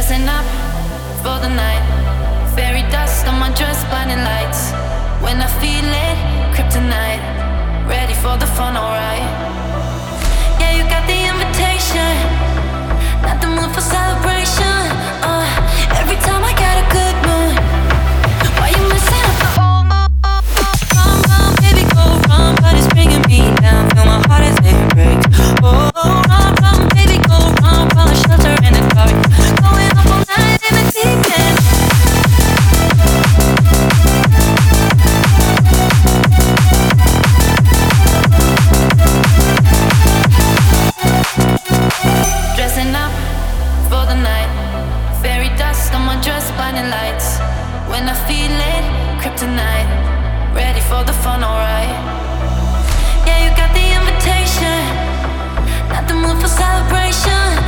Dressing up for the night, fairy dust on my dress, blinding lights. When I feel it, kryptonite, ready for the fun, alright. Yeah, you got the invitation, not the mood for celebration. Every time I got a good mood, why you messing up the whole mood? Baby, go wrong, but it's bringing me down. Feel my heart as it breaks. Oh, wrong, baby, go wrong, while I shelter in the dark. Going up all night in the deep end. Dressing up for the night, fairy dust on my dress, blinding lights. When I feel it, kryptonite, ready for the fun, alright. Yeah, you got the invitation, not the mood for celebration.